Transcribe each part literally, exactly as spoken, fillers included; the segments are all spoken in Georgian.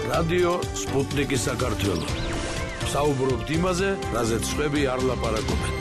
რადიო სპუტნიკი საქართველო. საუბრობთ იმაზე, რაზეც სხვები არ ლაპარაკობენ.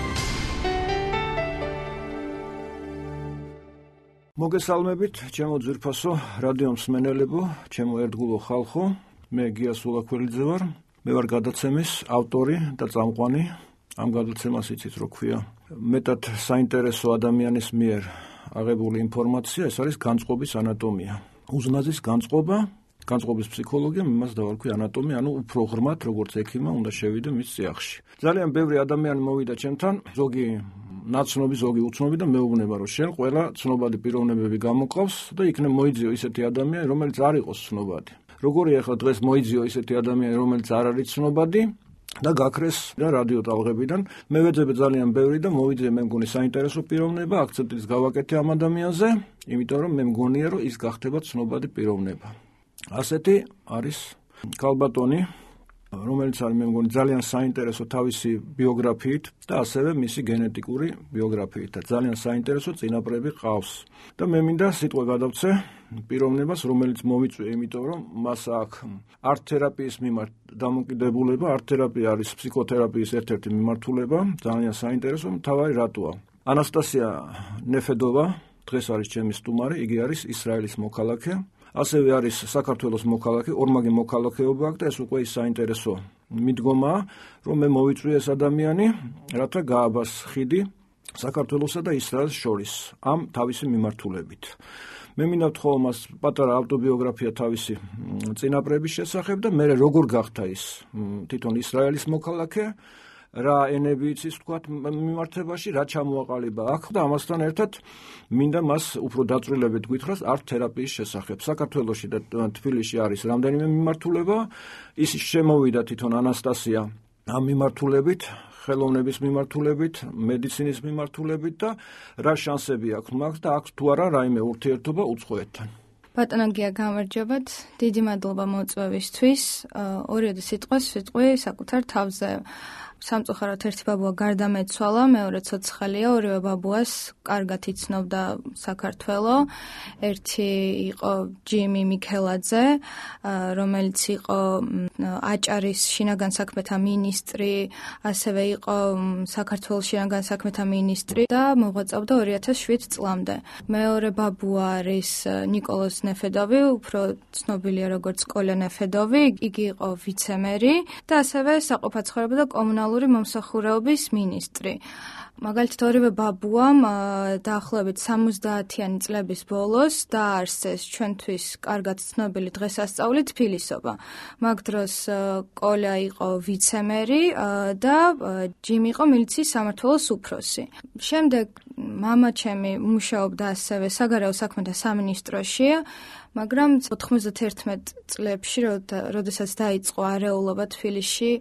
მოგესალმებით, ჩემო ძვირფასო რადიო მსმენელებო, ჩემო ერთგულო ხალხო, მე გია სულაქველიძე ვარ, მე ვარ გადაცემის ავტორი და წამყვანი. ამ გადაცემას იცით რო ქვია, მეტად საინტერესო ადამიანის მიერ აღებული ინფორმაცია, ეს არის განწყობის ანატომია. უზნაძის განწყობა, განწყობის ფსიქოლოგია, იმას დავარქვი ანატომია, ანუ უფრო ღრმად, როგორც ექიმა უნდა შევიდე მის წიაღში. ძალიან ბევრი ადამიანი მოვიდა ჩემთან, ზოგი ნაცნობი, ზოგი უცნობი და მეუბნება, რომ შენ ყველა ცნობადი პიროვნებები გამოყავს და იქნებ მოიძიო ისეთი ადამიანი, რომელიც არ იყოს ცნობადი. როგორი ახლა დღეს მოიძიო ისეთი ადამიანი, რომელიც არ არის ცნობადი და გაქრეს და რადიო ტალღებიდან. მე ვეძებე ძალიან ბევრი და მოვიძიე მე მგონი საინტერესო პიროვნება, აქცენტის გავაკეთე ამ ადამიანზე, იმიტომ რომ მე მგონია, რომ ის გახდება ცნობადი პიროვნება. ასეთი არის ქალბატონი, რომელიც არის მე მგონი ძალიან საინტერესო თავისი ბიოგრაფიით და ასევე მისი გენეტიკური ბიოგრაფიით და ძალიან საინტერესო წინაპრები ყავს. და მე მინდა სიტყვა გადავცე პიროვნებას, რომელიც მოვიწვია, იმიტომ რომ მას აქვს არტ-თერაპიის მიმართ დამოკიდებულება. არტ-თერაპია არის ფსიქოთერაპიის ერთ-ერთი მიმართულება, ძალიან საინტერესო. მთავარი რატოა? ანასტასია ნეფედოვა დღეს არის ჩემი სტუმარი, იგი არის ისრაელის მოქალაქე. ასევე არის საქართველოს მოქალაქე, ორმაგი მოქალაქეობა აქვს და ეს უკვე ის საინტერესო მიდგომაა, რომ მე მოვიწვია ეს ადამიანი, რათა გააბას ხიდი საქართველოსა და ისრაელს შორის ამ თავისი მიმართულებით. მე მინდა ვთხოვ მას პატარა ავტობიოგრაფია თავისი წინაპრების შესახებ და მე როგორ გახდა ის თვითონ ისრაელის მოქალაქე, რა ენები იცის თქვათ მიმართებაში, რა ჩამოაყალიბა აქ და ამასთან ერთად მინდა მას უფრო დაწვრილებით გითხრას არტ-თერაპიის შესახებ. საქართველოში და თბილისში არის რამდენიმე მიმართულება, ის შემოვიდა თვითონ ანასტასია ამ მიმართულებით, ხელოვნების მიმართულებით, მედიცინის მიმართულებით და რა შანსები აქვს მაგს და აქვს თუ არა რაიმე ურთიერთობა უცხოეთთან. ბატონო გია, გამარჯობათ, დიდი მადლობა მოწვევისთვის. ორიოდე სიტყვას ვიტყვი საკუთარ თავზე. სამწუხაროდ ერთი ბაბუა გარდამეცვალა, მეორე ცოცხალია, ორივე ბაბუას კარგად იცნობდა საქართველო. ერთი იყო ჯიმი მიქელაძე, რომელიც იყო აჭარის შინაგან საქმეთა მინისტრი, ასევე იყო საქართველოს შინაგან საქმეთა მინისტრი და მოღვაწეობდა ორი ათას შვიდ წლამდე. მეორე ბაბუა არის ნიკოლოზ ნეფედოვი, უფრო ცნობილია როგორც კოლა ნეფედოვი, იგი იყო ვიცემერი და ასევე საყოფაცხოვრებო და კომუნალური მომსახურების მინისტრი. მაგალითად ორივე ბაბუამ დაახლოებით სამოცდაათიანი წლების ბოლოს დააარსეს ჩვენთვის კარგად ცნობილი დღესასწაული თბილისობა. მაგ დროს კოლა იყო ვიცემერი და ჯიმი იყო მილიციის სამმართველოს უფროსი. შემდეგ მამა ჩემი მუშაობდა ასევე საგარეო საქმეთა სამინისტროში, მაგრამ ოთხმოცდათერთმეტ წლებში, როდესაც დაიწყო არეულობა თბილისში,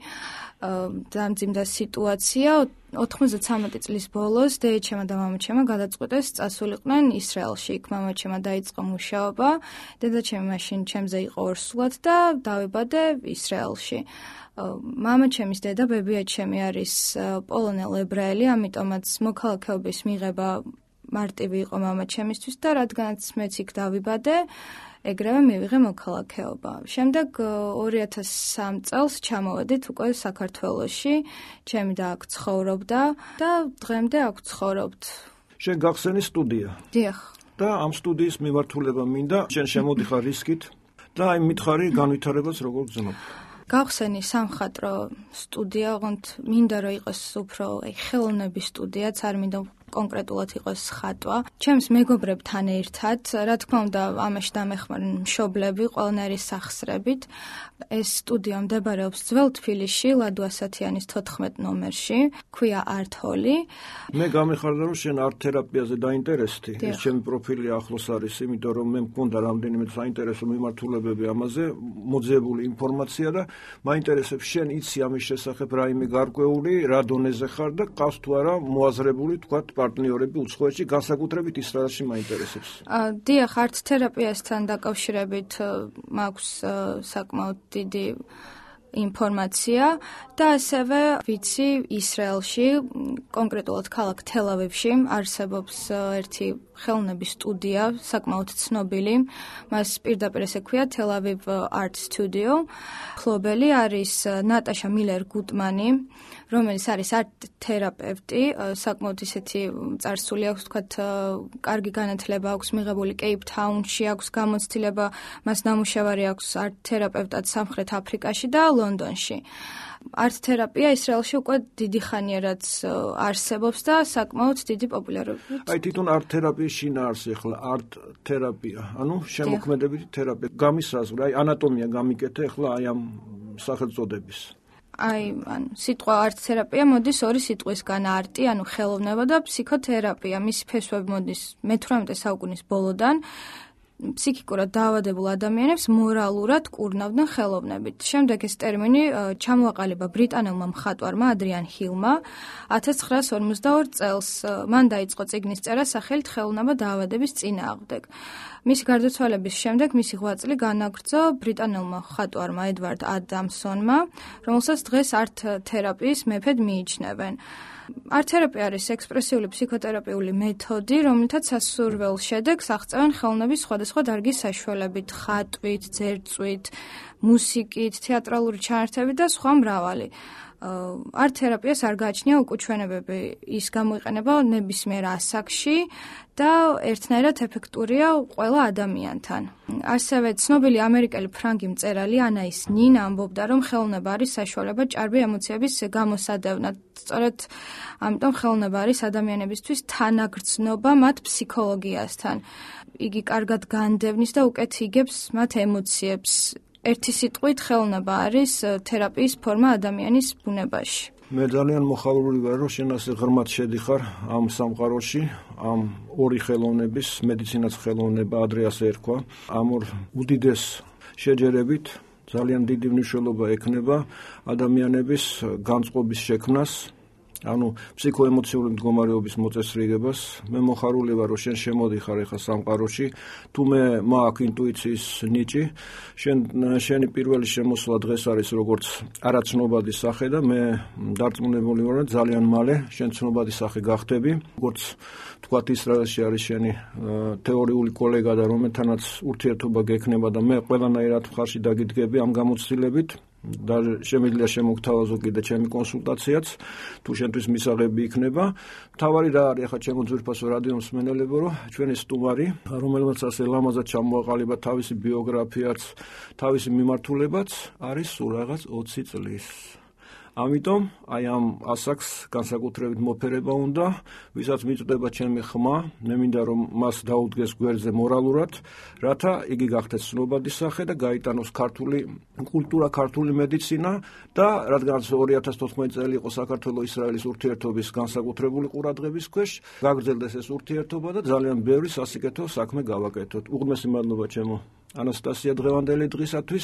დამძიმდა სიტუაცია, ოთხმოცდათვრამეტი წლის ბოლოს დედაჩემა და მამაჩემა გადაწყვიტეს წასულიყვნენ ისრაელში. იქ მამაჩემა დაიწყო მუშაობა, დედაჩემი მაშინ ჩემზე იყო ორსულად და დავიბადე ისრაელში. მამაჩემის დედა ბებიაჩემი არის პოლონელ ებრაელი, ამიტომაც მოქალაქეობის მიღება მარტივი იყო მამაჩემისთვის და რადგანაც მეც იქ დავიბადე, ეგრევე მივიღე მოქალაქეობა. შემდეგ ორი ათას სამ წელს ჩამოვედით უკვე საქართველოში, ჩემი და აქ ცხოვრობდა და დღემდე აქ ცხოვრობთ. შენ გახსენი სტუდია. დიახ. და ამ სტუდიის მიმართულება მინდა, შენ შემოდიხარ რისკით და აი მითხარი განვითარებას როგორ გძნობ. გავხსენი სამხატვრო სტუდია, ოღონდ მინდა რომ იყოს უფრო ხელოვნების სტუდიაც, არ მინდა კონკრეტულად იყოს ხატვა. ჩემს მეგობრებთან ერთად, რა თქმა უნდა, ამაში დამეხმარენ მშობლები, ყველანაირი სახსრებით. ეს სტუდია მდებარეობს ძველ თბილისში, ლადო ასათიანის თოთხმეტ ნომერში, ქვია art hall-ი. მე გამიხარდა რომ შენ არტ-თერაპიაზე დაინტერესდი. ეს ჩემი პროფილი ახლოს არის, იმიტომ რომ მე მქონდა რამდენიმე საინტერესო მიმართულებები ამაზე, მოძიებული ინფორმაცია და მაინტერესებს შენ იცი ამის შესახებ რაიმე გარკვეული, რა დონეზე ხარ და ყავს თუ არა მოაზრებული თქვა პარტნიორები უცხოეთში, განსაკუთრებით ისრაელში მაინტერესებს. დიახ, არტ-თერაპიასთან დაკავშირებით მაქვს საკმაოდ დიდი ინფორმაცია და ასევე ვიცი ისრაელში, კონკრეტულად ქალაქ თელ-ავივში არსებობს ერთი ხელოვნების სტუდია, საკმაოდ ცნობილი. მას პირდაპირ ესე ქვია თელ-ავივ Art Studio. მფლობელი არის ნატაშა მილერ-გუტმანი, რომელიც არის არტ-თერაპევტი, საკმაოდ ისეთი წარსული აქვს, თქვათ, კარგი განათლება აქვს მიღებული კეიპთაუნში, აქვს გამოცდილება, მას ნამუშევარი აქვს არტ-თერაპევტად სამხრეთ აფრიკაში და ლონდონში. არტ-თერაპია ისრაელში უკვე დიდი ხანიერად არსებობს და საკმაოდ დიდი პოპულარობით. აი თვითონ არტ-თერაპიის შინაარსი ახლა არტ-თერაპია, ანუ შემოქმედებითი თერაპია. გამისაზღვრე, აი ანატომია გამიკეთე ახლა აი ამ სახელწოდების. აი, ანუ სიტყვა არტ-თერაპია მოდის ორი სიტყვისგან, არტი, ანუ ხელოვნება და ფსიქოთერაპია. მისი ფესვები მოდის მეთვრამეტე საუკუნის ბოლოდან. ფსიქიკურად დაავადებულ ადამიანებს მორალურად კურნავდნენ ხელოვნებით. შემდეგ ეს ტერმინი ჩამოაყალიბა ბრიტანელმა მხატვარმა ადრიან ჰილმა ათას ცხრაას ორმოცდაორ წელს. მან დაიწყო წიგნის წერა სახელით ხელოვნება დაავადების წინააღმდეგ. მისი გარდაცვალების შემდეგ მისი ღვაწლი განაგრძო ბრიტანელმა მხატვარმა ედვარდ ადამსონმა, რომელსაც დღეს არტ-თერაპიის მეფედ მიიჩნევენ. არტ-თერაპია არის ექსპრესიული ფსიქოთერაპიული მეთოდი, რომლითაც სასურველ შედეგს აღწევენ ხელოვნების სხვადასხვა დარგის საშუალებით, ხატვით, ძერწვით, მუსიკით, თეატრალური ჩანართებით და სხვა მრავალი. არტ-თერაპიას არ გააჩნია უკუჩვენებები, ის გამოიყენება ნებისმიერ ასაკში და ერთნაირად ეფექტურია ყველა ადამიანთან. ასევე ცნობილი ამერიკელი ფრანგი მწერალი ანაის ნინ ამბობდა, რომ ხელოვნება არის საშუალება ჭარბი ემოციების გამოსადევნად. სწორედ ამიტომ ხელოვნება არის ადამიანებისთვის თანაგრძნობა მათ ფსიქოლოგიასთან. იგი კარგად განდევნის და უკეთ იგებს მათ ემოციებს. ერთი სიტყვით ხელოვნება არის თერაპიის ფორმა ადამიანის ბუნებაში. მე ძალიან მოხალული ვარ, რომ შენ ასე ღრმად შედიხარ ამ სამყაროში, ამ ორი ხელოვნების, მედიცინაც ხელოვნება, ადრე ასე ერქვა, ამ ორ უდიდეს შეჯერებით ძალიან დიდი მნიშვნელობა ექნება ადამიანების განწყობის შექმნას, ანუ ფსიქოემოციური მდგომარეობის მოწესრიგებას. მე მოხარული ვარ, რომ შენ შემოდიხარ ახლა სამყაროში, თუ მე მაქვს ინტუიციის ნიჭი, შენ შენი პირველი შემოსვლა დღეს არის როგორც არაცნობადი სახე და მე დარწმუნებული ვარ, რომ ძალიან მალე შენ ცნობადი სახე გახდები, როგორც თქვათ ისრაელში არის შენი თეორიული კოლეგა და რომელთანაც ურთიერთობა გექნება და მე ყველანაირად მხარში დაგიდგები ამ გამოცდილებით. და შემიძლია შემოგთავაზო კიდე ჩემი კონსულტაციაც, თუ შენთვის მისაღები იქნება. მთავარი რა არის ახლა ჩემო ძვირფასო რადიო მსმენელებო, რომ ჩვენი სტუმარი, რომელმაც ასე ლამაზად ჩამოაყალიბა თავისი ბიოგრაფიაც, თავისი მიმართულებაც, არის სულ რაღაც ოცი წლის. ამიტომ აი ამ ასაკს განსაკუთრებით მოფერება უნდა, ვისაც მიწდება ჩემი ხმა, მე მინდა რომ მას დაუდგეს გვერდზე მორალურად, რათა იგი გახდეს ცნობადი სახე და გაიტანოს ქართული კულტურა, ქართული მედიცინა და რადგან ორი ათას თოთხმეტი წელი იყო საქართველო-ისრაელის ურთიერთობის განსაკუთრებული ყურადღების ქვეშ, გაგრძელდეს ეს ურთიერთობა და ძალიან ბევრი სასიკეთო საქმე გავაკეთოთ. უღრმესი მადლობა ჩემო ანასტასია დღევანდელი დღისათვის.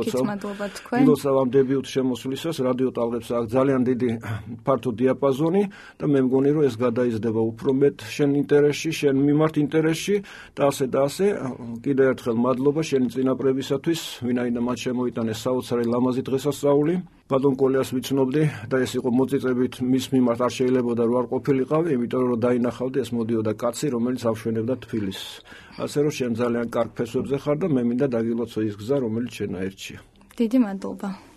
გილოცავ ამ დებიუტ შემოსვლისას რადიო ტალღებს აქვს ძალიან დიდი ფართო დიაპაზონი და მე მგონი რომ ეს გადაიზრდება უფრო მეტ შენ ინტერესში, შენ მიმართ ინტერესში და ასე და ასე. კიდევ ერთხელ მადლობა შენი წინაპრებისათვის, ვინაიდან მათ შემოიტანეს საოცარი ლამაზი დღესასწაული. ბატონ კოლიას ვიცნობდი და ეს იყო მოწიწებით მის მიმართ არ შეიძლებოდა რომ არ ყოფილიყავი, იმიტომ რომ დაინახავდი ეს მოდიოდა კაცი, რომელიც ავშვენებდა თბილისს. ასე რომ შენ ძალიან კარგ ფესვებზე ხარ და მე მინდა დაგილოცო ის გზა, რომელიც შენ აერჩია. დიდი მადლობა.